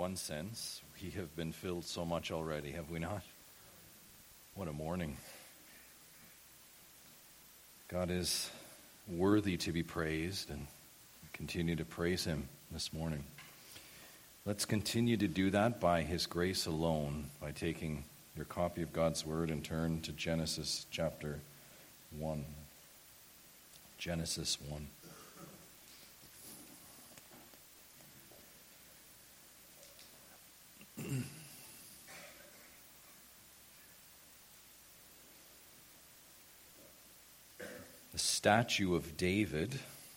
one sense. We have been filled so much already, have we not? What a morning. God is worthy to be praised, and continue to praise him this morning. Let's continue to do that by his grace alone, by taking your copy of God's Word and turn to Genesis chapter 1. Genesis 1. The statue of David,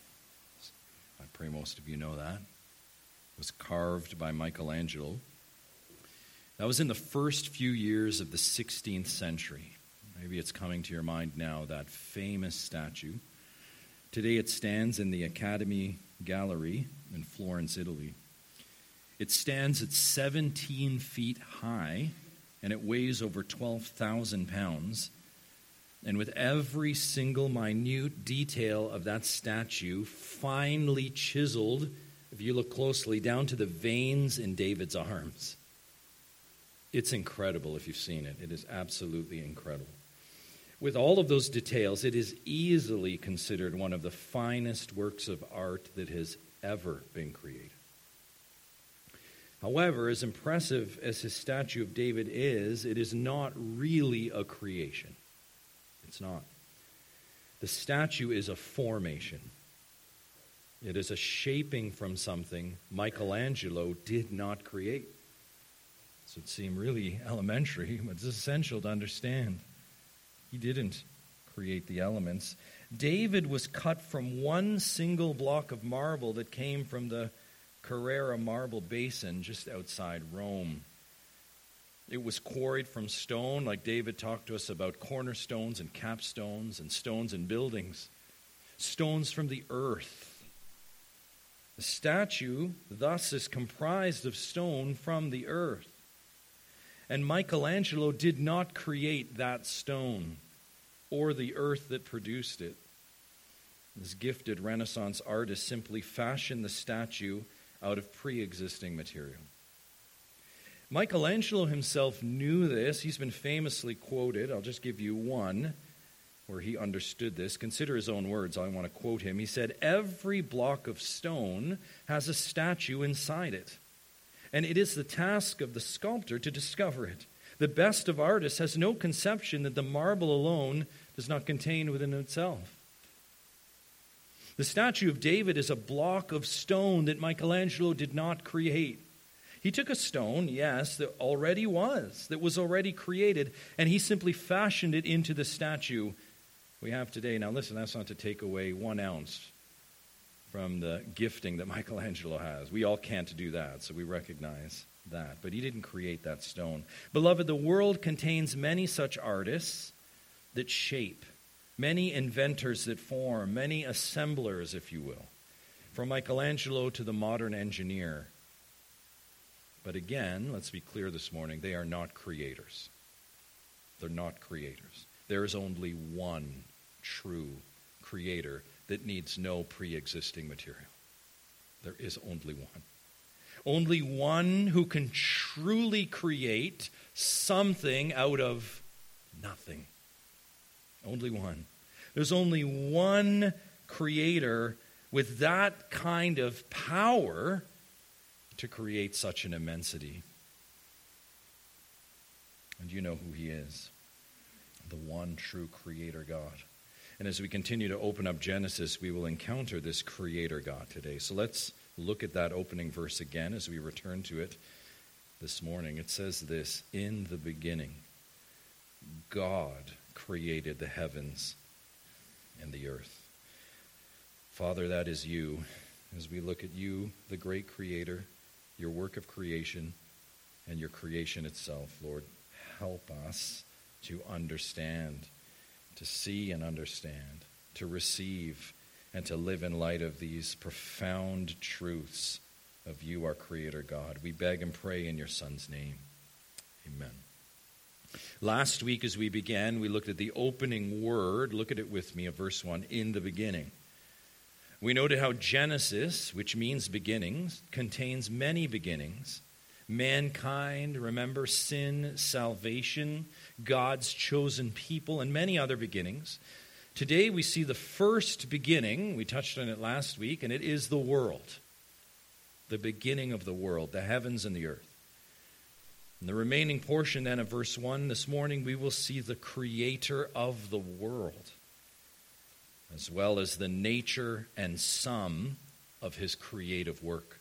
I pray most of you know that, was carved by Michelangelo. That was in the first few years of the 16th century. Maybe it's coming to your mind now, that famous statue. Today it stands in the Academy Gallery in Florence, Italy. It stands at 17 feet high, and it weighs over 12,000 pounds. And with every single minute detail of that statue finely chiseled, if you look closely, down to the veins in David's arms. It's incredible if you've seen it. It is absolutely incredible. With all of those details, it is easily considered one of the finest works of art that has ever been created. However, as impressive as his statue of David is, it is not really a creation. It's not. The statue is a formation. It is a shaping from something Michelangelo did not create. This would seem really elementary, but it's essential to understand. He didn't create the elements. David was cut from one single block of marble that came from the Carrara marble basin just outside Rome. It was quarried from stone, like David talked to us about cornerstones and capstones and stones and buildings. Stones from the earth. The statue, thus, is comprised of stone from the earth. And Michelangelo did not create that stone or the earth that produced it. This gifted Renaissance artist simply fashioned the statue out of pre-existing material. Michelangelo himself knew this. He's been famously quoted. I'll just give you one where he understood this. Consider his own words. I want to quote him. He said, "Every block of stone has a statue inside it, and it is the task of the sculptor to discover it. The best of artists has no conception that the marble alone does not contain within itself." The statue of David is a block of stone that Michelangelo did not create. He took a stone, yes, that was already created, and he simply fashioned it into the statue we have today. Now listen, that's not to take away 1 ounce from the gifting that Michelangelo has. We all can't do that, so we recognize that. But he didn't create that stone. Beloved, the world contains many such artists that shape, many inventors that form, many assemblers, if you will, from Michelangelo to the modern engineer. But again, let's be clear this morning, they are not creators. They're not creators. There is only one true creator that needs no pre-existing material. There is only one. Only one who can truly create something out of nothing. Only one. There's only one creator with that kind of power to create such an immensity. And you know who he is. The one true creator God. And as we continue to open up Genesis, we will encounter this creator God today. So let's look at that opening verse again as we return to it this morning. It says this, "In the beginning, God created the heavens and the earth." Father, that is you. As we look at you, the great creator, your work of creation, and your creation itself, Lord, help us to understand, to see and understand, to receive, and to live in light of these profound truths of you, our Creator God. We beg and pray in your Son's name. Amen. Last week as we began, we looked at the opening word. Look at it with me, of verse 1, in the beginning. We noted how Genesis, which means beginnings, contains many beginnings. mankind, remember, sin, salvation, God's chosen people, and many other beginnings. Today we see the first beginning. We touched on it last week, and it is the world. The beginning of the world, the heavens and the earth. In the remaining portion then of verse 1 this morning, we will see the creator of the world, as well as the nature and sum of his creative work.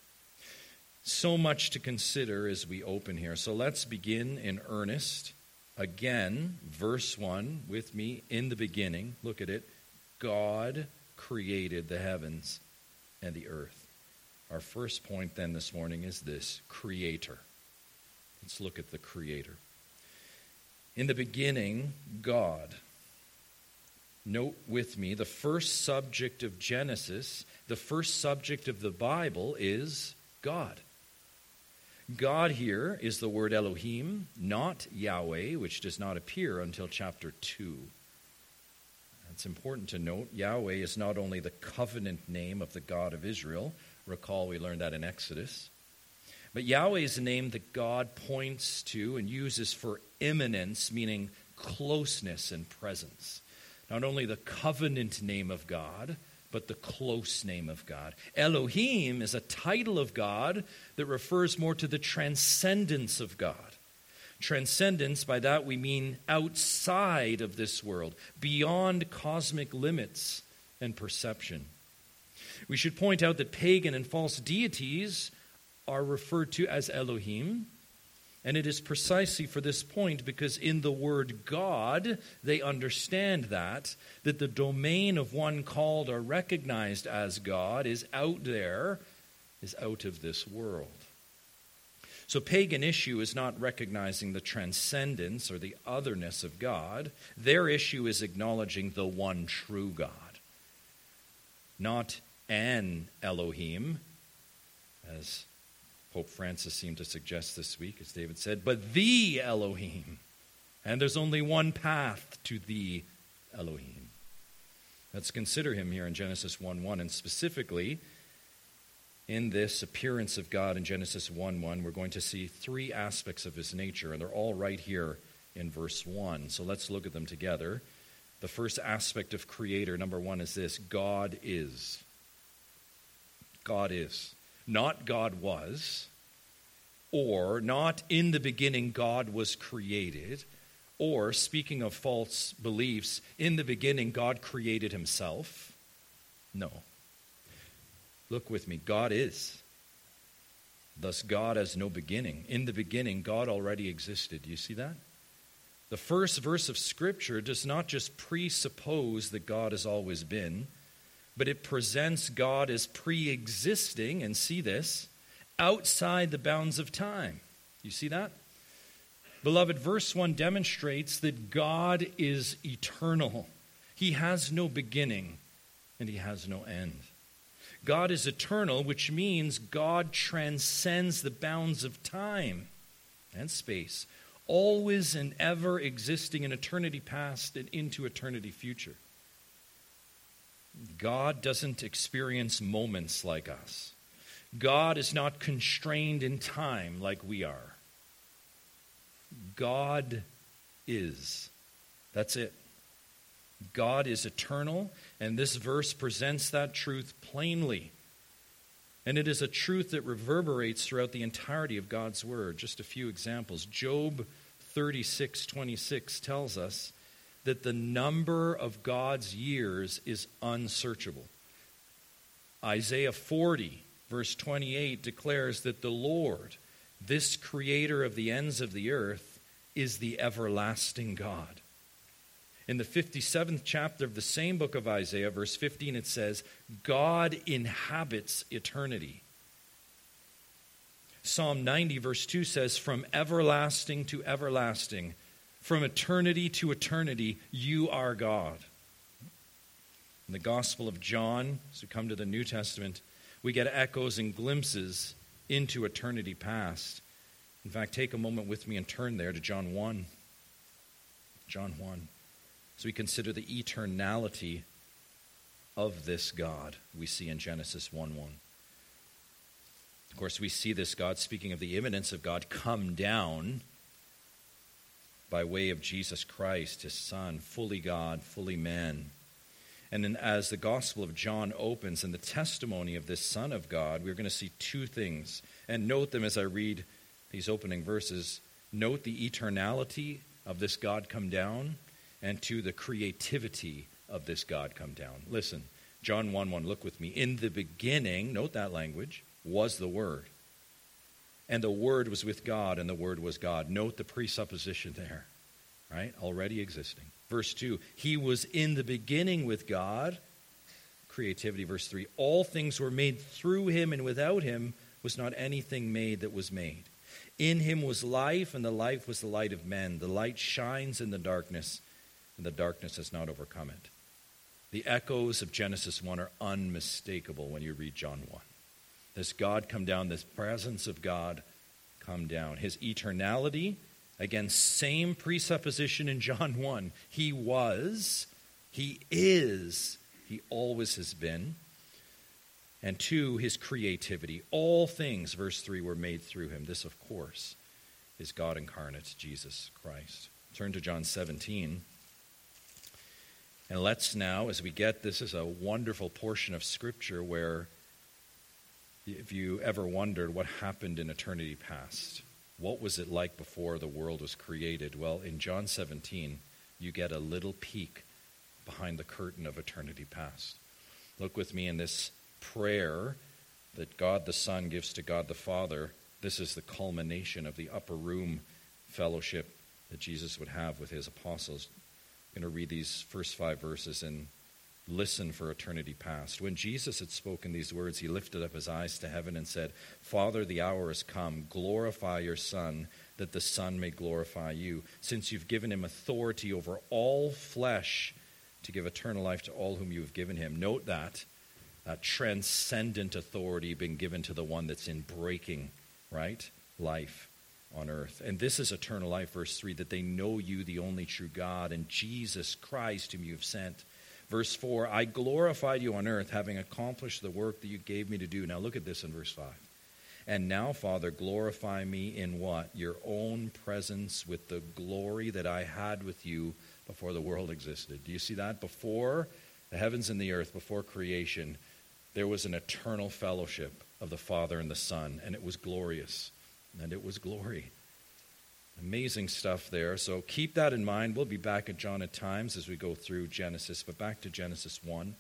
So much to consider as we open here. So let's begin in earnest. Again, verse 1 with me. In the beginning, look at it. God created the heavens and the earth. Our first point then this morning is this: creator. Let's look at the creator. In the beginning, God. Note with me, the first subject of Genesis, the first subject of the Bible is God. God here is the word Elohim, not Yahweh, which does not appear until chapter 2. It's important to note, Yahweh is not only the covenant name of the God of Israel. Recall we learned that in Exodus. But Yahweh is a name that God points to and uses for immanence, meaning closeness and presence. Not only the covenant name of God, but the close name of God. Elohim is a title of God that refers more to the transcendence of God. Transcendence, by that we mean outside of this world, beyond cosmic limits and perception. We should point out that pagan and false deities are referred to as Elohim, and it is precisely for this point, because in the word God, they understand that the domain of one called or recognized as God is out there, is out of this world. So pagan issue is not recognizing the transcendence or the otherness of God. Their issue is acknowledging the one true God. Not an Elohim, as Pope Francis seemed to suggest this week, as David said, but the Elohim. And there's only one path to the Elohim. Let's consider him here in Genesis 1:1, and specifically in this appearance of God in Genesis 1:1, we're going to see three aspects of his nature, and they're all right here in verse 1. So let's look at them together. The first aspect of creator, number one, is this: God is. God is. Not God was, or not in the beginning God was created, or, speaking of false beliefs, in the beginning God created himself. No. Look with me. God is. Thus God has no beginning. In the beginning God already existed. Do you see that? The first verse of Scripture does not just presuppose that God has always been, but it presents God as pre-existing, and see this, outside the bounds of time. You see that? Beloved, verse 1 demonstrates that God is eternal. He has no beginning, and he has no end. God is eternal, which means God transcends the bounds of time and space, always and ever existing in eternity past and into eternity future. God doesn't experience moments like us. God is not constrained in time like we are. God is. That's it. God is eternal, and this verse presents that truth plainly. And it is a truth that reverberates throughout the entirety of God's Word. Just a few examples. Job 36:26 tells us that the number of God's years is unsearchable. Isaiah 40, verse 28, declares that the Lord, this creator of the ends of the earth, is the everlasting God. In the 57th chapter of the same book of Isaiah, verse 15, it says, God inhabits eternity. Psalm 90, verse 2 says, from everlasting to everlasting, from eternity to eternity, you are God. In the Gospel of John, as we come to the New Testament, we get echoes and glimpses into eternity past. In fact, take a moment with me and turn there to John 1. John 1. As we consider the eternality of this God we see in Genesis 1:1. Of course, we see this God, speaking of the imminence of God, come down by way of Jesus Christ, his Son, fully God, fully man. And then as the Gospel of John opens in the testimony of this Son of God, we're going to see two things. And note them as I read these opening verses. Note the eternality of this God come down, and to the creativity of this God come down. Listen, John 1:1, look with me. In the beginning, note that language, was the Word. And the Word was with God, and the Word was God. Note the presupposition there, right? Already existing. Verse 2, he was in the beginning with God. Creativity, verse 3. All things were made through him, and without him was not anything made that was made. In him was life, and the life was the light of men. The light shines in the darkness, and the darkness has not overcome it. The echoes of Genesis 1 are unmistakable when you read John 1. This God come down, this presence of God come down. His eternality, again, same presupposition in John 1. He was, he is, he always has been. And 2, his creativity. All things, verse 3, were made through him. This, of course, is God incarnate, Jesus Christ. Turn to John 17. And let's now, as we get, this is a wonderful portion of Scripture where, if you ever wondered what happened in eternity past, what was it like before the world was created? Well, in John 17, you get a little peek behind the curtain of eternity past. Look with me in this prayer that God the Son gives to God the Father. This is the culmination of the upper room fellowship that Jesus would have with his apostles. I'm going to read these first 5 verses and listen for eternity past. When Jesus had spoken these words, he lifted up his eyes to heaven and said, Father, the hour has come. Glorify your Son, that the Son may glorify you, since you've given him authority over all flesh to give eternal life to all whom you have given him. Note that transcendent authority being given to the one that's in breaking, right, life on earth. And this is eternal life, verse 3, that they know you, the only true God, and Jesus Christ, whom you have sent. Verse 4, I glorified you on earth, having accomplished the work that you gave me to do. Now look at this in verse 5. And now, Father, glorify me in what? Your own presence with the glory that I had with you before the world existed. Do you see that? Before the heavens and the earth, before creation, there was an eternal fellowship of the Father and the Son, and it was glorious, and it was glory. Amazing stuff there. So keep that in mind. We'll be back at John at times as we go through Genesis, but back to Genesis 1.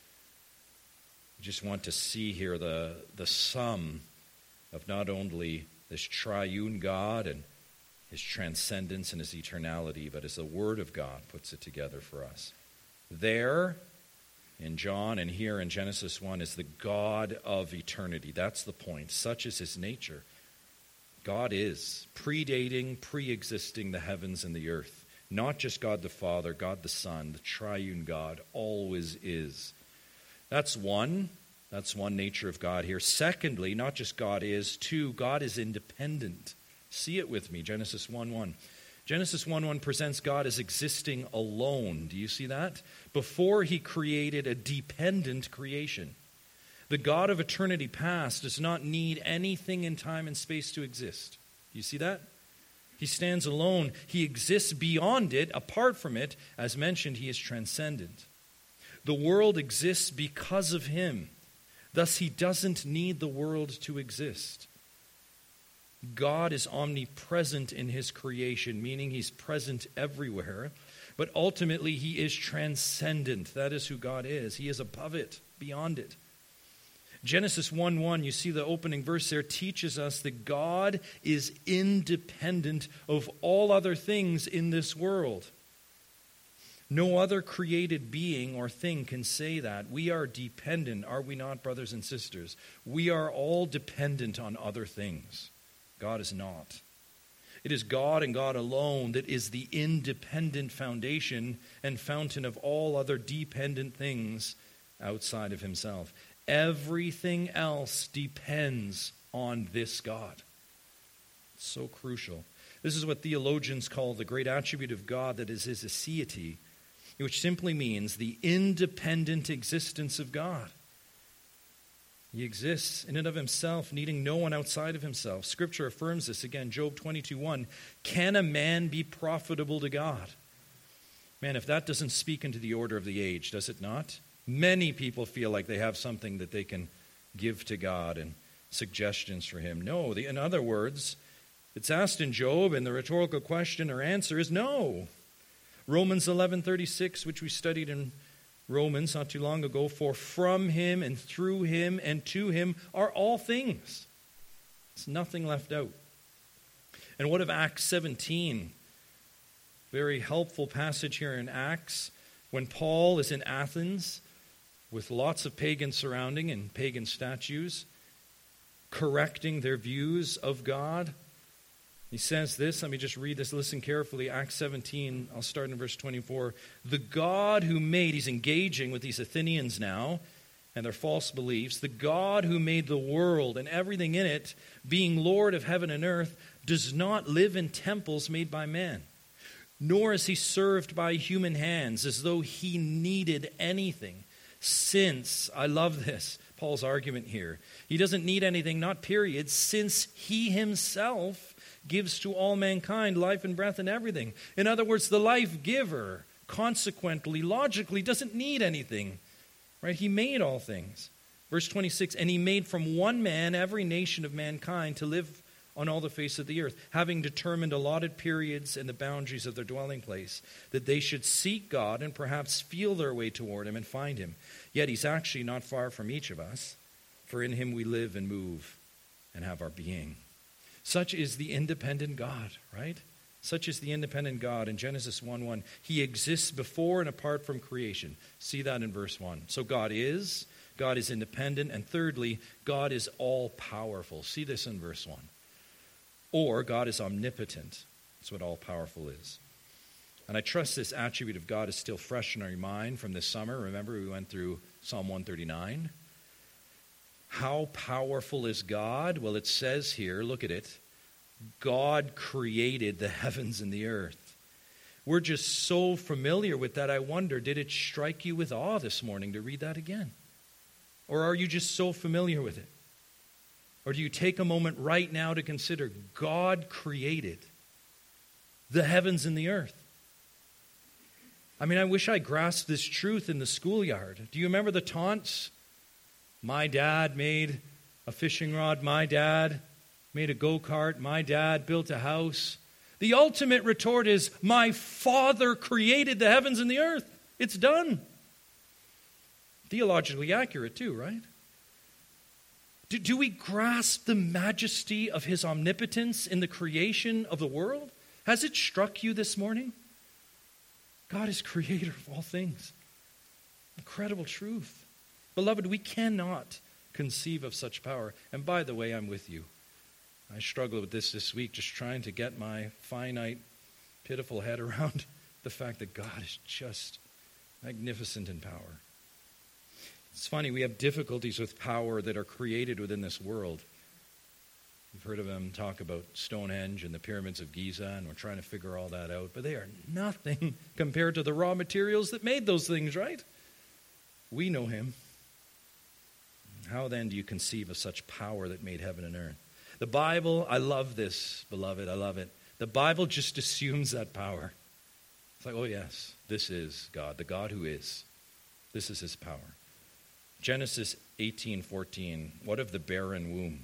I just want to see here the sum of not only this triune God and his transcendence and his eternality, but as the Word of God puts it together for us. There in John and here in Genesis 1 is the God of eternity. That's the point. Such is his nature. God is predating, pre-existing the heavens and the earth. Not just God the Father, God the Son, the triune God, always is. That's one nature of God here. Secondly, not just God is, 2, God is independent. See it with me, Genesis 1:1. Genesis 1:1 presents God as existing alone. Do you see that? Before he created a dependent creation. The God of eternity past does not need anything in time and space to exist. Do you see that? He stands alone. He exists beyond it, apart from it. As mentioned, he is transcendent. The world exists because of him. Thus, he doesn't need the world to exist. God is omnipresent in his creation, meaning he's present everywhere. But ultimately, he is transcendent. That is who God is. He is above it, beyond it. Genesis 1:1, you see the opening verse there, teaches us that God is independent of all other things in this world. No other created being or thing can say that. We are dependent, are we not, brothers and sisters? We are all dependent on other things. God is not. It is God and God alone that is the independent foundation and fountain of all other dependent things outside of himself. Everything else depends on this God. It's so crucial. This is what theologians call the great attribute of God, that is his aseity, which simply means the independent existence of God. He exists in and of himself, needing no one outside of himself. Scripture affirms this again. Job 22:1. Can a man be profitable to God? Man, if that doesn't speak into the order of the age, does it not? Many people feel like they have something that they can give to God and suggestions for him. No, in other words, it's asked in Job, and the rhetorical question or answer is no. Romans 11:36, which we studied in Romans not too long ago, for from him and through him and to him are all things. There's nothing left out. And what of Acts 17? Very helpful passage here in Acts when Paul is in Athens with lots of pagans surrounding and pagan statues, correcting their views of God. He says this, let me just read this, listen carefully. Acts 17, I'll start in verse 24. The God who made, he's engaging with these Athenians now and their false beliefs. The God who made the world and everything in it, being Lord of heaven and earth, does not live in temples made by man, nor is he served by human hands as though he needed anything. Since, I love this, Paul's argument here. He doesn't need anything, not period, since he himself gives to all mankind life and breath and everything. In other words, the life giver, consequently, logically, doesn't need anything. Right? He made all things. Verse 26, and he made from one man every nation of mankind to live on all the face of the earth, having determined allotted periods and the boundaries of their dwelling place, that they should seek God and perhaps feel their way toward him and find him. Yet he's actually not far from each of us, for in him we live and move and have our being. Such is the independent God, right? Such is the independent God. In Genesis 1:1, he exists before and apart from creation. See that in verse 1. So God is independent, and thirdly, God is all-powerful. See this in verse 1. Or God is omnipotent. That's what all-powerful is. And I trust this attribute of God is still fresh in our mind from this summer. Remember, we went through Psalm 139. How powerful is God? Well, it says here, look at it, God created the heavens and the earth. We're just so familiar with that, I wonder, did it strike you with awe this morning to read that again? Or are you just so familiar with it? Or do you take a moment right now to consider God created the heavens and the earth? I mean, I wish I grasped this truth in the schoolyard. Do you remember the taunts? My dad made a fishing rod. My dad made a go-kart. My dad built a house. The ultimate retort is, my Father created the heavens and the earth. It's done. Theologically accurate too, right? Do we grasp the majesty of his omnipotence in the creation of the world? Has it struck you this morning? God is creator of all things. Incredible truth. Beloved, we cannot conceive of such power. And by the way, I'm with you. I struggled with this week, just trying to get my finite, pitiful head around the fact that God is just magnificent in power. It's funny, we have difficulties with power that are created within this world. You've heard of them talk about Stonehenge and the pyramids of Giza, and we're trying to figure all that out. But they are nothing compared to the raw materials that made those things, right? We know him. How then do you conceive of such power that made heaven and earth? The Bible, I love this, beloved, I love it. The Bible just assumes that power. It's like, oh yes, this is God, the God who is. This is his power. Genesis 18:14, what of the barren womb?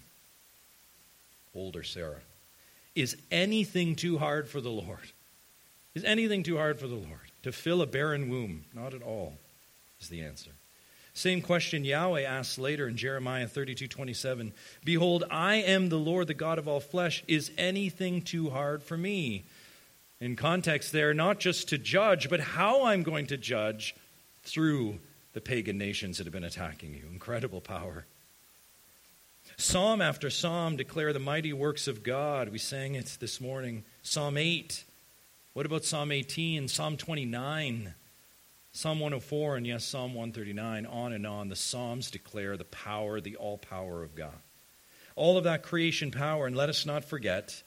Older Sarah. Is anything too hard for the Lord? Is anything too hard for the Lord? To fill a barren womb? Not at all, is the answer. Same question Yahweh asks later in Jeremiah 32:27. Behold, I am the Lord, the God of all flesh. Is anything too hard for me? In context there, not just to judge, but how I'm going to judge through the pagan nations that have been attacking you. Incredible power. Psalm after psalm declare the mighty works of God. We sang it this morning. Psalm 8. What about Psalm 18? Psalm 29. Psalm 104 and yes, Psalm 139. On and on. The Psalms declare the power, the all power of God. All of that creation power. And let us not forget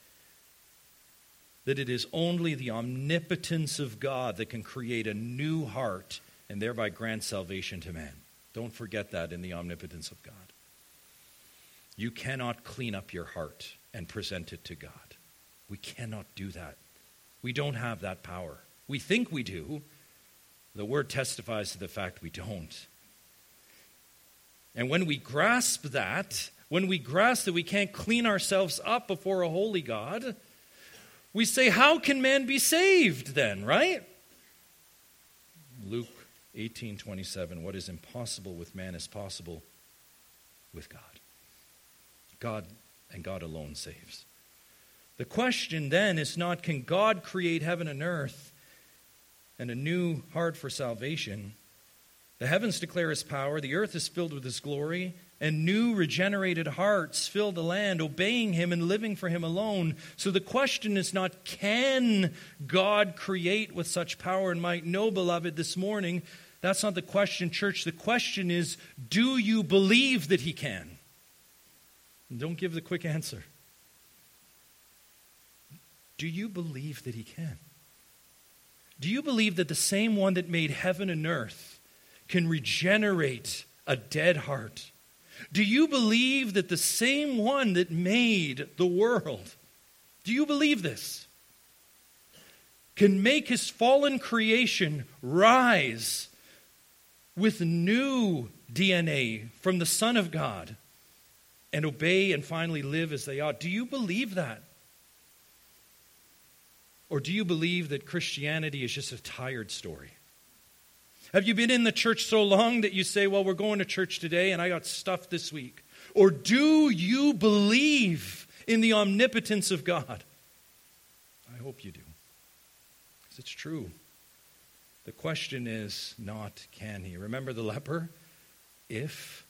that it is only the omnipotence of God that can create a new heart and thereby grant salvation to man. Don't forget that in the omnipotence of God. You cannot clean up your heart and present it to God. We cannot do that. We don't have that power. We think we do. The Word testifies to the fact we don't. And when we grasp that, when we grasp that we can't clean ourselves up before a holy God, we say, how can man be saved then, right? Luke 18:27, what is impossible with man is possible with God. God and God alone saves. The question then is not, can God create heaven and earth and a new heart for salvation? The heavens declare his power, the earth is filled with his glory, and new regenerated hearts fill the land, obeying him and living for him alone. So the question is not, can God create with such power and might? No, beloved, this morning, that's not the question, church. The question is, do you believe that he can? And don't give the quick answer. Do you believe that he can? Do you believe that the same one that made heaven and earth can regenerate a dead heart? Do you believe that the same one that made the world, do you believe this, can make his fallen creation rise with new DNA from the Son of God and obey and finally live as they ought? Do you believe that? Or do you believe that Christianity is just a tired story? Have you been in the church so long that you say, well, we're going to church today and I got stuff this week? Or do you believe in the omnipotence of God? I hope you do. Because it's true. The question is not, can he? Remember the leper? If,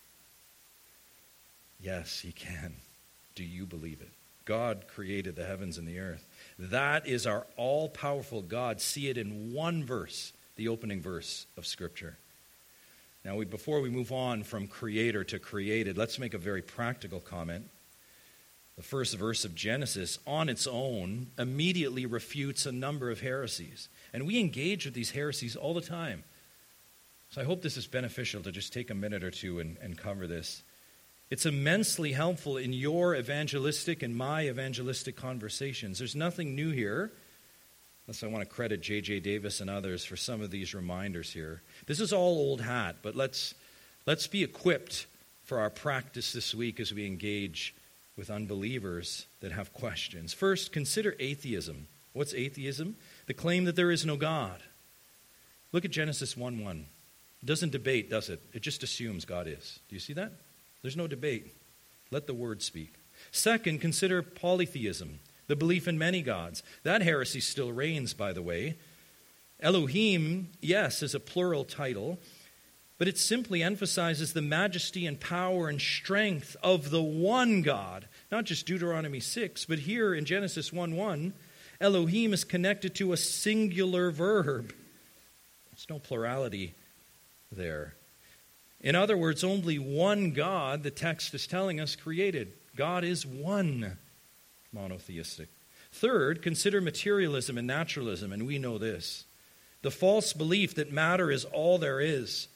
yes, he can. Do you believe it? God created the heavens and the earth. That is our all-powerful God. See it in one verse, the opening verse of Scripture. Now, before we move on from creator to created, let's make a very practical comment. The first verse of Genesis, on its own, immediately refutes a number of heresies. And we engage with these heresies all the time. So I hope this is beneficial to just take a minute or two and cover this. It's immensely helpful in your evangelistic and my evangelistic conversations. There's nothing new here, unless I want to credit J.J. Davis and others for some of these reminders here. This is all old hat, but let's be equipped for our practice this week as we engage with unbelievers that have questions. First, consider atheism. What's atheism? The claim that there is no God. Look at Genesis 1:1. It doesn't debate, does it? It just assumes God is. Do you see that? There's no debate. Let the word speak. Second, consider polytheism, the belief in many gods. That heresy still reigns, by the way. Elohim, yes, is a plural title, but it simply emphasizes the majesty and power and strength of the one God. Not just Deuteronomy 6, but here in Genesis 1:1, Elohim is connected to a singular verb. There's no plurality there. In other words, only one God, the text is telling us, created. God is one, monotheistic. Third, consider materialism and naturalism, and we know this. The false belief that matter is all there is.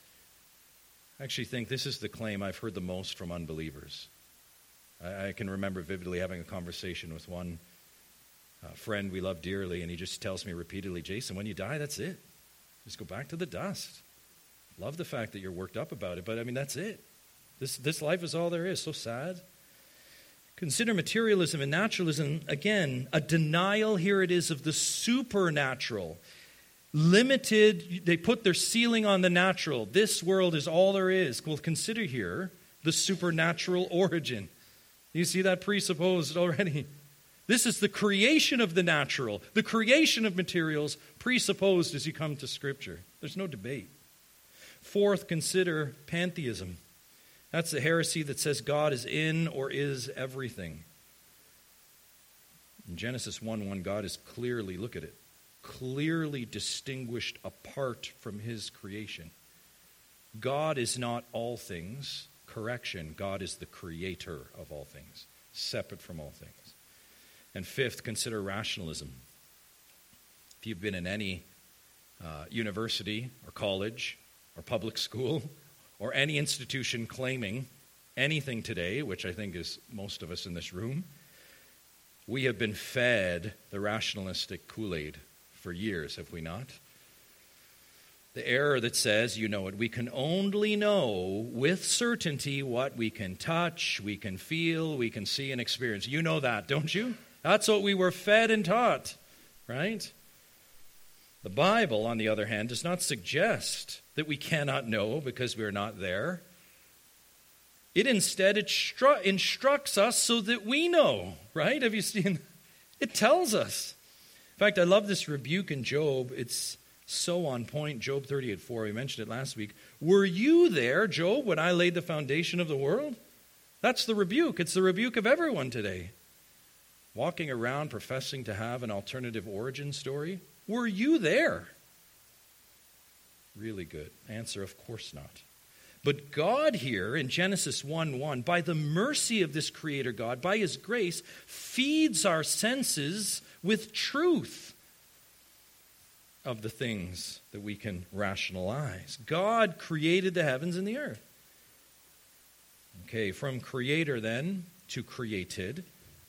I actually think this is the claim I've heard the most from unbelievers. I can remember vividly having a conversation with one friend we love dearly, and he just tells me repeatedly, Jason, when you die, that's it. Just go back to the dust. Love the fact that you're worked up about it, but I mean, that's it. This life is all there is. So sad. Consider materialism and naturalism, again, a denial, here it is, of the supernatural. Limited, they put their ceiling on the natural. This world is all there is. Well, consider here the supernatural origin. You see that presupposed already? This is the creation of the natural, the creation of materials presupposed as you come to Scripture. There's no debate. Fourth, consider pantheism. That's the heresy that says God is in or is everything. In Genesis 1:1, God is clearly, look at it, clearly distinguished apart from his creation. God is not all things. Correction, God is the creator of all things, separate from all things. And fifth, consider rationalism. If you've been in any university or college or public school or any institution claiming anything today, which I think is most of us in this room, we have been fed the rationalistic Kool-Aid for years, have we not? The error that says, you know it, we can only know with certainty what we can touch, we can feel, we can see and experience. You know that, don't you? That's what we were fed and taught, right? The Bible, on the other hand, does not suggest that we cannot know because we're not there. It instead instructs us so that we know, right? Have you seen? It tells us. In fact, I love this rebuke in Job. It's so on point. Job 38:4, we mentioned it last week. Were you there, Job, when I laid the foundation of the world? That's the rebuke. It's the rebuke of everyone today. Walking around professing to have an alternative origin story. Were you there? Really good. Answer, of course not. But God here in Genesis 1:1, by the mercy of this Creator God, by His grace, feeds our senses with truth of the things that we can rationalize. God created the heavens and the earth. Okay, from Creator then to created.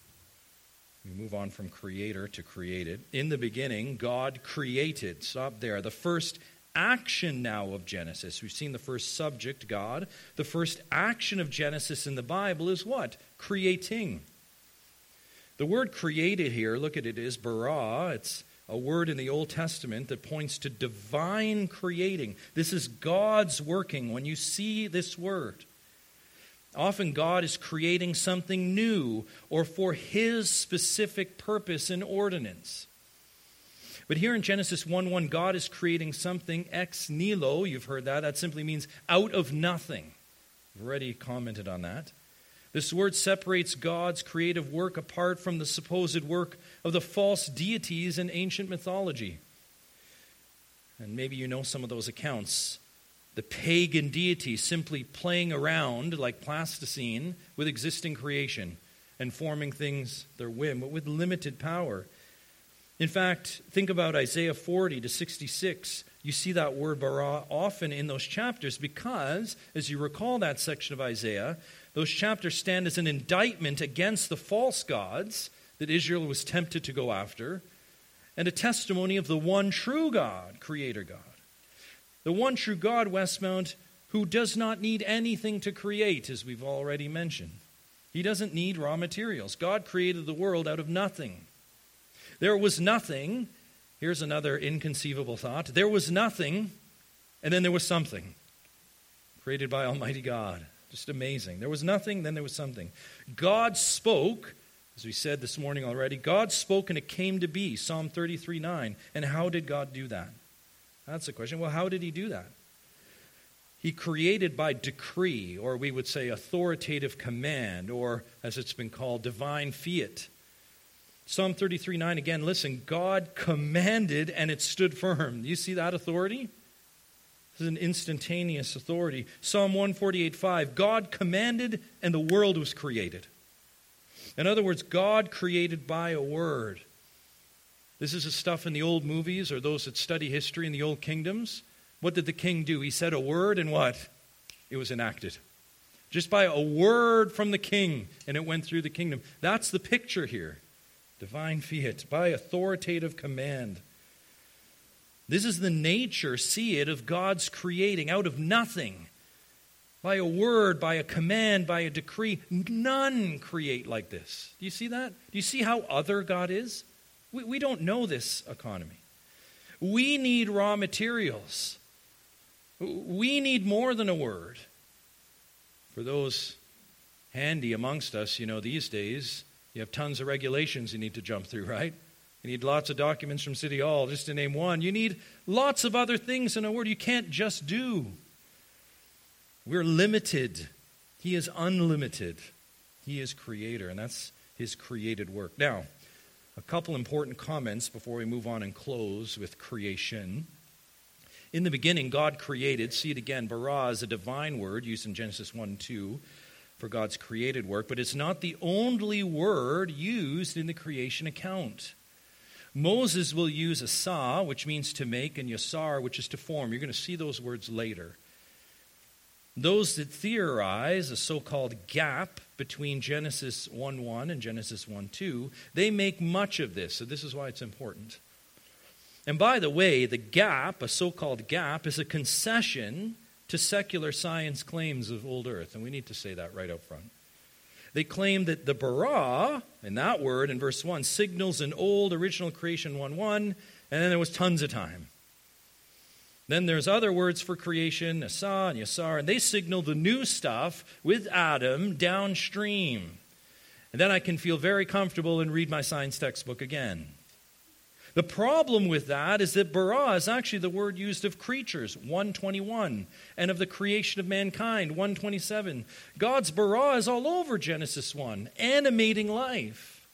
We move on from Creator to created. In the beginning, God created. Stop there. The first action now of Genesis. We've seen the first subject, God. The first action of Genesis in the Bible is what? Creating. The word created here, look at it, is bara. It's a word in the Old Testament that points to divine creating. This is God's working when you see this word. Often God is creating something new or for His specific purpose and ordinance. But here in Genesis 1:1, God is creating something ex nihilo. You've heard that. That simply means out of nothing. We've already commented on that. This word separates God's creative work apart from the supposed work of the false deities in ancient mythology. And maybe you know some of those accounts. The pagan deities simply playing around like plasticine with existing creation and forming things their whim, but with limited power. In fact, think about Isaiah 40 to 66. You see that word bara often in those chapters because, as you recall that section of Isaiah, those chapters stand as an indictment against the false gods that Israel was tempted to go after, and a testimony of the one true God, Creator God. The one true God, Westmount, who does not need anything to create, as we've already mentioned. He doesn't need raw materials. God created the world out of nothing. There was nothing. Here's another inconceivable thought. There was nothing, and then there was something. Created by Almighty God. Just amazing. There was nothing, then there was something. God spoke, as we said this morning already, God spoke and it came to be. Psalm 33:9. And how did God do that? That's the question. Well, how did He do that? He created by decree, or we would say authoritative command, or as it's been called, divine fiat. Psalm 33:9, again, listen, God commanded and it stood firm. Do you see that authority? This is an instantaneous authority. Psalm 148:5, God commanded and the world was created. In other words, God created by a word. This is the stuff in the old movies or those that study history in the old kingdoms. What did the king do? He said a word and what? It was enacted. Just by a word from the king and it went through the kingdom. That's the picture here. Divine fiat, by authoritative command. This is the nature, see it, of God's creating out of nothing. By a word, by a command, by a decree. None create like this. Do you see that? Do you see how other God is? We don't know this economy. We need raw materials. We need more than a word. For those handy amongst us, these days, you have tons of regulations you need to jump through, right? You need lots of documents from City Hall, just to name one. You need lots of other things in a word you can't just do. We're limited. He is unlimited. He is creator, and that's His created work. Now, a couple important comments before we move on and close with creation. In the beginning, God created. See it again. Bara is a divine word used in Genesis 1:2 for God's created work, but it's not the only word used in the creation account. Moses will use asah, which means to make, and yasar, which is to form. You're going to see those words later. Those that theorize a so-called gap between Genesis 1:1 and Genesis 1:2, they make much of this, so this is why it's important. And by the way, the gap, a so-called gap, is a concession to secular science claims of old earth, and we need to say that right up front. They claim that the bara, in that word in verse 1, signals an old original creation 1:1, and then there was tons of time. Then there's other words for creation, Asa and Yasar, and they signal the new stuff with Adam downstream. And then I can feel very comfortable and read my science textbook again. The problem with that is that bara is actually the word used of creatures, 1:21, and of the creation of mankind, 1:27. God's bara is all over Genesis 1, animating life.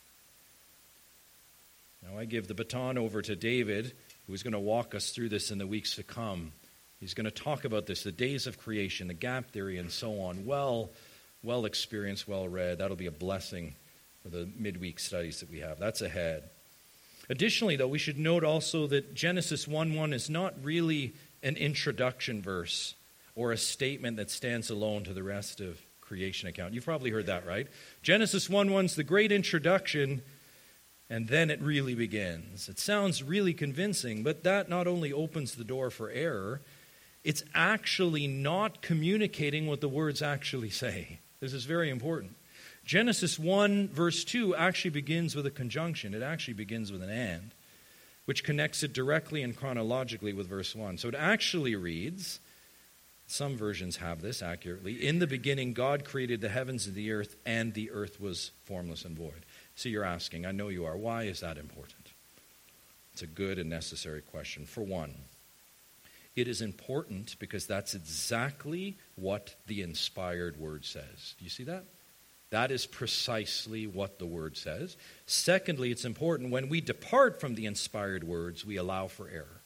Now I give the baton over to David, who's going to walk us through this in the weeks to come. He's going to talk about this, the days of creation, the gap theory, and so on. Well experienced, well read. That'll be a blessing for the midweek studies that we have. That's ahead. Additionally, though, we should note also that Genesis 1:1 is not really an introduction verse or a statement that stands alone to the rest of creation account. You've probably heard that, right? Genesis 1:1 is the great introduction, and then it really begins. It sounds really convincing, but that not only opens the door for error, it's actually not communicating what the words actually say. This is very important. Genesis 1, verse 2 actually begins with a conjunction. It actually begins with an and, which connects it directly and chronologically with verse 1. So it actually reads, some versions have this accurately, in the beginning God created the heavens and the earth was formless and void. So you're asking, I know you are, why is that important? It's a good and necessary question. For one, it is important because that's exactly what the inspired word says. Do you see that? That is precisely what the word says. Secondly, it's important when we depart from the inspired words, we allow for error.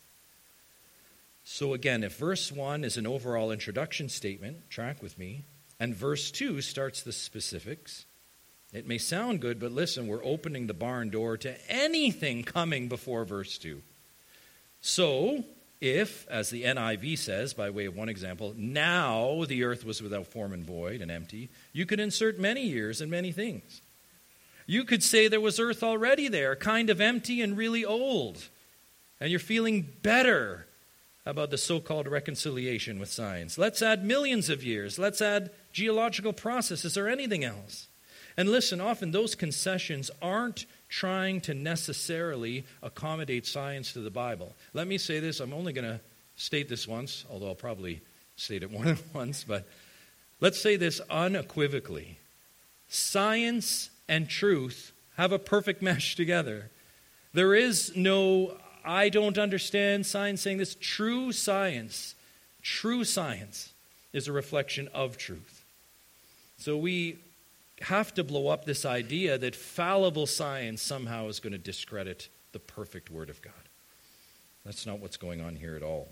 So again, if verse 1 is an overall introduction statement, track with me, and verse 2 starts the specifics, it may sound good, but listen, we're opening the barn door to anything coming before verse 2. So, if, as the NIV says, by way of one example, now the earth was without form and void and empty, you could insert many years and many things. You could say there was earth already there, kind of empty and really old, and you're feeling better about the so-called reconciliation with science. Let's add millions of years. Let's add geological processes or anything else. And listen, often those concessions aren't trying to necessarily accommodate science to the Bible. Let me say this. I'm only going to state this once, although I'll probably state it more than once. But let's say this unequivocally. Science and truth have a perfect mesh together. There is no, I don't understand science saying this. True science is a reflection of truth. So we have to blow up this idea that fallible science somehow is going to discredit the perfect Word of God. That's not what's going on here at all.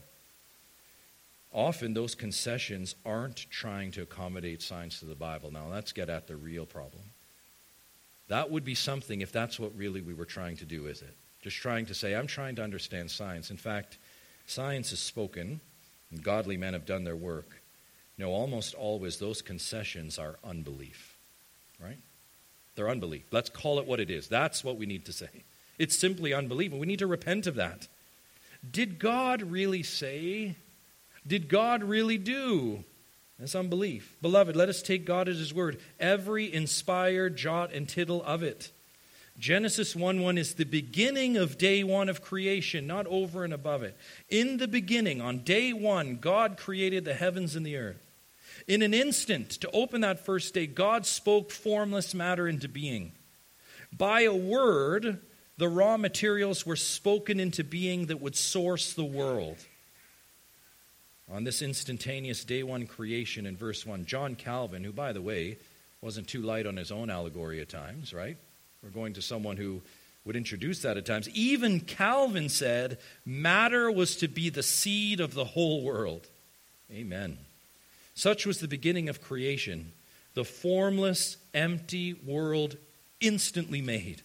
Often those concessions aren't trying to accommodate science to the Bible. Now let's get at the real problem. That would be something if that's what really we were trying to do, is it? Just trying to say, I'm trying to understand science. In fact, science is spoken, and godly men have done their work. You know, almost always those concessions are unbelief. Right? They're unbelief. Let's call it what it is. That's what we need to say. It's simply unbelief, and we need to repent of that. Did God really say? Did God really do? That's unbelief. Beloved, let us take God at His word. Every inspired jot and tittle of it. Genesis 1:1 is the beginning of day one of creation, not over and above it. In the beginning, on day one, God created the heavens and the earth. In an instant, to open that first day, God spoke formless matter into being. By a word, the raw materials were spoken into being that would source the world. On this instantaneous day one creation in verse 1, John Calvin, who, by the way, wasn't too light on his own allegory at times, right? We're going to someone who would introduce that at times. Even Calvin said, matter was to be the seed of the whole world. Amen. Such was the beginning of creation, the formless, empty world instantly made.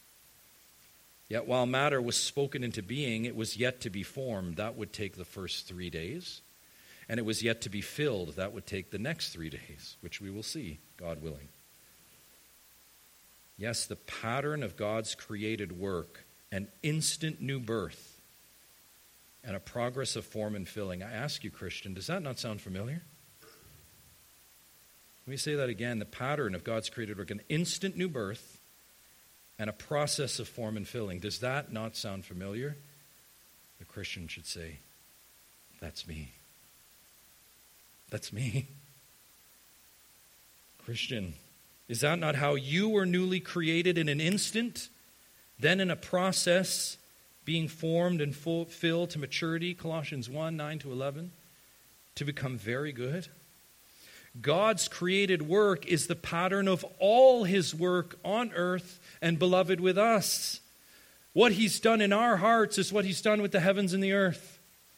Yet while matter was spoken into being, it was yet to be formed. That would take the first 3 days. And it was yet to be filled. That would take the next 3 days, which we will see, God willing. Yes, the pattern of God's created work, an instant new birth, and a progress of form and filling. I ask you, Christian, does that not sound familiar? Let me say that again. The pattern of God's created work, an instant new birth, and a process of form and filling. Does that not sound familiar? The Christian should say, that's me. That's me. Christian, is that not how you were newly created in an instant, then in a process being formed and fulfilled to maturity, Colossians 1, 9-11, to become very good? God's created work is the pattern of all his work on earth and, beloved, with us. What he's done in our hearts is what he's done with the heavens and the earth.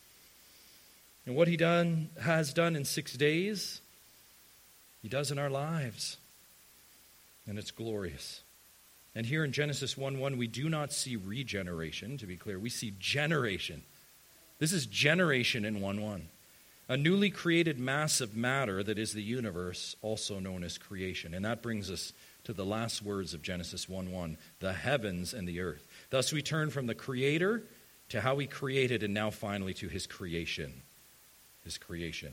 And what he has done in 6 days, he does in our lives. And it's glorious. And here in Genesis 1:1, we do not see regeneration, to be clear. We see generation. This is generation in 1:1. A newly created mass of matter that is the universe, also known as creation. And that brings us to the last words of Genesis 1:1, the heavens and the earth. Thus we turn from the Creator to how he created, and now finally to his creation. His creation.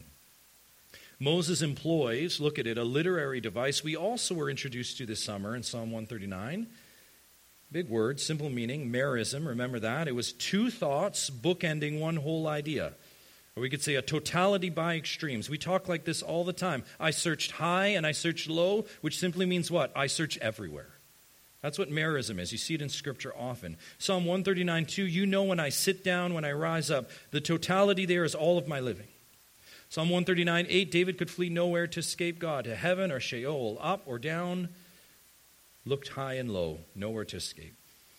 Moses employs, look at it, a literary device we also were introduced to this summer in Psalm 139. Big word, simple meaning, merism, remember that? It was 2 thoughts bookending one whole idea. Or we could say a totality by extremes. We talk like this all the time. I searched high and I searched low, which simply means what? I search everywhere. That's what merism is. You see it in Scripture often. Psalm 139:2, you know when I sit down, when I rise up. The totality there is all of my living. Psalm 139:8, David could flee nowhere to escape God, to heaven or Sheol, up or down, looked high and low, nowhere to escape.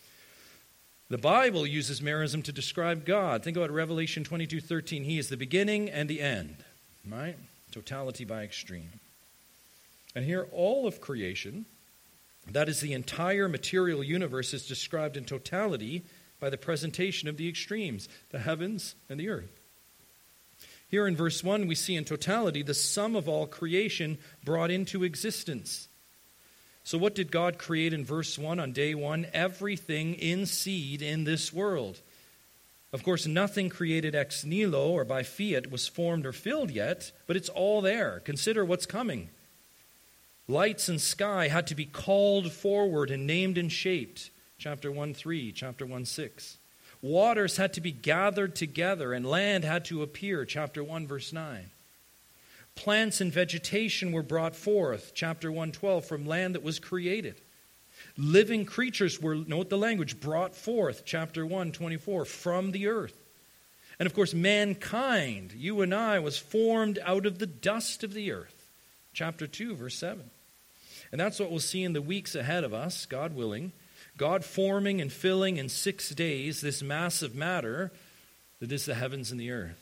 The Bible uses merism to describe God. Think about Revelation 22:13. He is the beginning and the end, right? Totality by extreme. And here all of creation, that is the entire material universe, is described in totality by the presentation of the extremes, the heavens and the earth. Here in verse 1, we see in totality the sum of all creation brought into existence. So what did God create in verse 1 on day 1? Everything in seed in this world. Of course, nothing created ex nihilo or by fiat was formed or filled yet, but it's all there. Consider what's coming. Lights and sky had to be called forward and named and shaped. Chapter 1:3, chapter 1:6. Waters had to be gathered together and land had to appear. Chapter 1, verse 9. Plants and vegetation were brought forth. Chapter 1:12, from land that was created. Living creatures were, note the language, brought forth. Chapter 1:24, from the earth. And of course, mankind, you and I, was formed out of the dust of the earth. Chapter 2, verse 7. And that's what we'll see in the weeks ahead of us, God willing. God forming and filling in 6 days this mass of matter that is the heavens and the earth.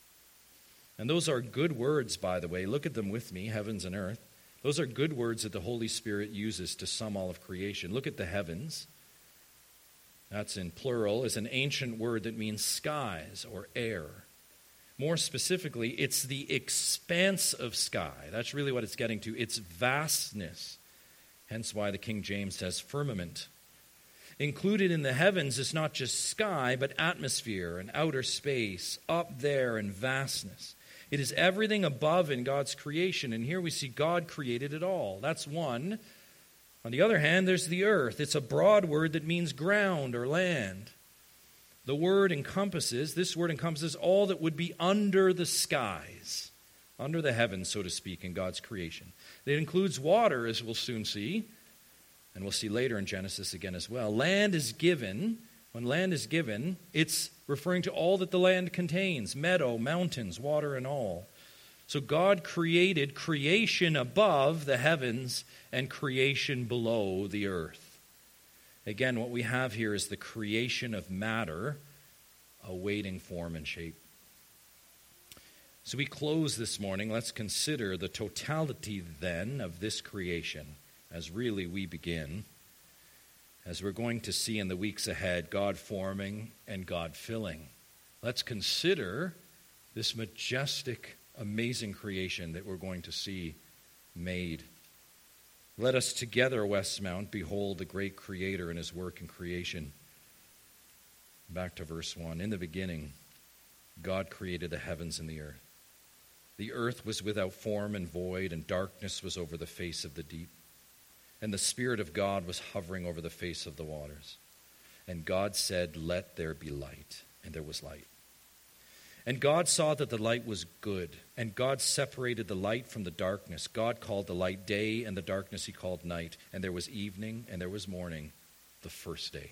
And those are good words, by the way. Look at them with me, heavens and earth. Those are good words that the Holy Spirit uses to sum all of creation. Look at the heavens. That's in plural, is an ancient word that means skies or air. More specifically, it's the expanse of sky. That's really what it's getting to. It's vastness. Hence why the King James says firmament. Included in the heavens is not just sky, but atmosphere and outer space, up there and vastness. It is everything above in God's creation, and here we see God created it all. That's one. On the other hand, there's the earth. It's a broad word that means ground or land. This word encompasses all that would be under the skies, under the heavens, so to speak, in God's creation. It includes water, as we'll soon see. And we'll see later in Genesis again as well. Land is given. When land is given, it's referring to all that the land contains. Meadow, mountains, water, and all. So God created creation above the heavens and creation below the earth. Again, what we have here is the creation of matter awaiting form and shape. So we close this morning. Let's consider the totality then of this creation. As really we begin, as we're going to see in the weeks ahead, God forming and God filling. Let's consider this majestic amazing creation that we're going to see made. Let us together, Westmount, behold the great Creator and his work in creation. Back to verse 1. In the beginning, God created the heavens and the earth. The earth was without form and void, and darkness was over the face of the deep. And the Spirit of God was hovering over the face of the waters. And God said, "Let there be light." And there was light. And God saw that the light was good. And God separated the light from the darkness. God called the light day, and the darkness he called night. And there was evening, and there was morning, the first day.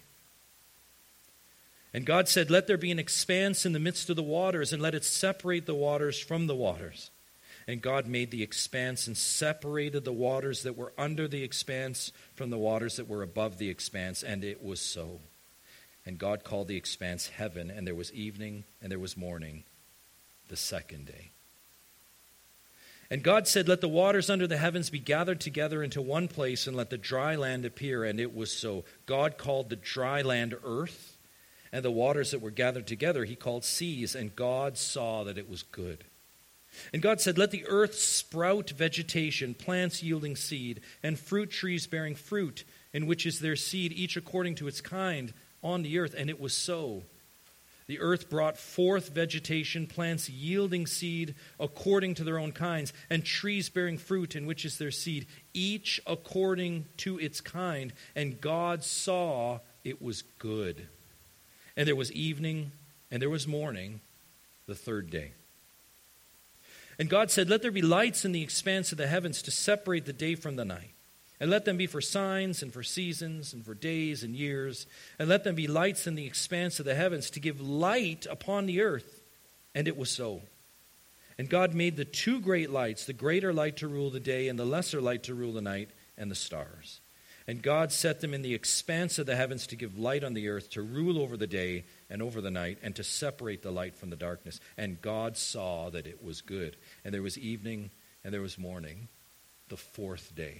And God said, "Let there be an expanse in the midst of the waters, and let it separate the waters from the waters." And God made the expanse and separated the waters that were under the expanse from the waters that were above the expanse, and it was so. And God called the expanse heaven, and there was evening, and there was morning, the second day. And God said, "Let the waters under the heavens be gathered together into one place, and let the dry land appear," and it was so. God called the dry land earth, and the waters that were gathered together he called seas, and God saw that it was good. And God said, "Let the earth sprout vegetation, plants yielding seed, and fruit trees bearing fruit, in which is their seed, each according to its kind, on the earth." And it was so. The earth brought forth vegetation, plants yielding seed according to their own kinds, and trees bearing fruit, in which is their seed, each according to its kind. And God saw it was good. And there was evening, and there was morning, the third day. And God said, "Let there be lights in the expanse of the heavens to separate the day from the night. And let them be for signs and for seasons and for days and years. And let them be lights in the expanse of the heavens to give light upon the earth." And it was so. And God made the two great lights, the greater light to rule the day and the lesser light to rule the night, and the stars. And God set them in the expanse of the heavens to give light on the earth, to rule over the day and over the night, and to separate the light from the darkness. And God saw that it was good. And there was evening, and there was morning, the fourth day.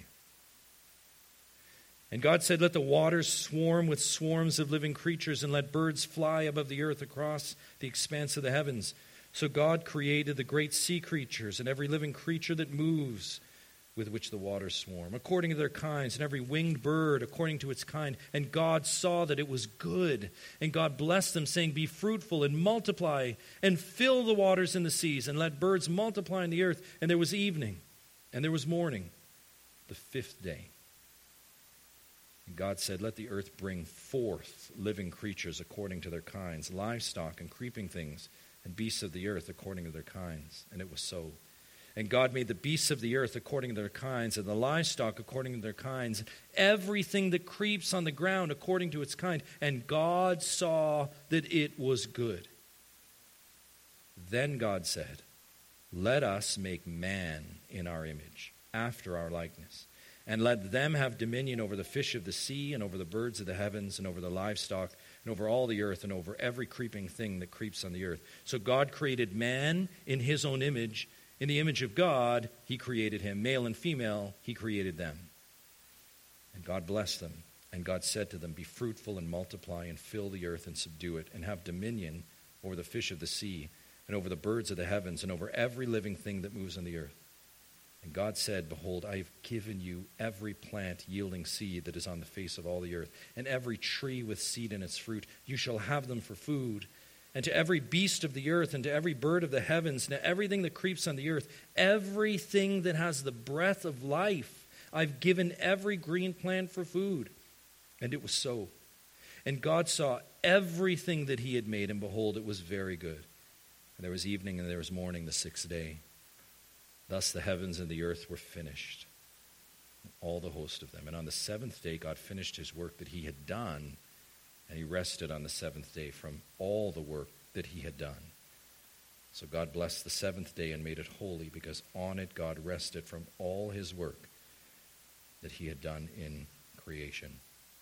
And God said, "Let the waters swarm with swarms of living creatures, and let birds fly above the earth across the expanse of the heavens." So God created the great sea creatures and every living creature that moves, with which the waters swarm, according to their kinds, and every winged bird according to its kind. And God saw that it was good. And God blessed them, saying, "Be fruitful and multiply, and fill the waters in the seas, and let birds multiply in the earth." And there was evening, and there was morning, the fifth day. And God said, "Let the earth bring forth living creatures according to their kinds, livestock and creeping things, and beasts of the earth according to their kinds." And it was so. And God made the beasts of the earth according to their kinds, and the livestock according to their kinds, and everything that creeps on the ground according to its kind. And God saw that it was good. Then God said, "Let us make man in our image, after our likeness, and let them have dominion over the fish of the sea, and over the birds of the heavens, and over the livestock, and over all the earth, and over every creeping thing that creeps on the earth." So God created man in his own image. In the image of God, he created him. Male and female, he created them. And God blessed them. And God said to them, "Be fruitful and multiply, and fill the earth and subdue it, and have dominion over the fish of the sea, and over the birds of the heavens, and over every living thing that moves on the earth." And God said, "Behold, I have given you every plant yielding seed that is on the face of all the earth, and every tree with seed in its fruit. You shall have them for food. And to every beast of the earth, and to every bird of the heavens, and to everything that creeps on the earth, everything that has the breath of life, I've given every green plant for food." And it was so. And God saw everything that he had made, and behold, it was very good. And there was evening, and there was morning, the sixth day. Thus the heavens and the earth were finished, all the host of them. And on the seventh day God finished his work that he had done, and he rested on the seventh day from all the work that he had done. So God blessed the seventh day and made it holy, because on it God rested from all his work that he had done in creation.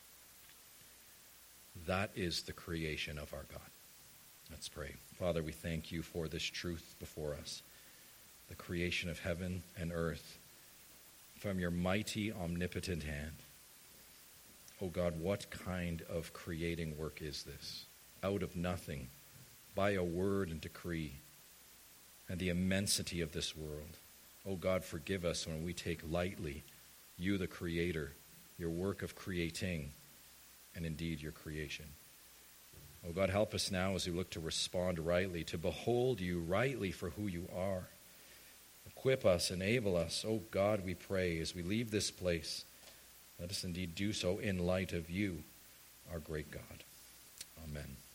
That is the creation of our God. Let's pray. Father, we thank you for this truth before us, the creation of heaven and earth from your mighty, omnipotent hand. Oh God, what kind of creating work is this? Out of nothing, by a word and decree. and the immensity of this world. Oh God, forgive us when we take lightly you, the Creator, your work of creating, and indeed your creation. Oh God, help us now as we look to respond rightly, to behold you rightly for who you are. Equip us, enable us, oh God, we pray, as we leave this place, let us indeed do so in light of you, our great God. Amen.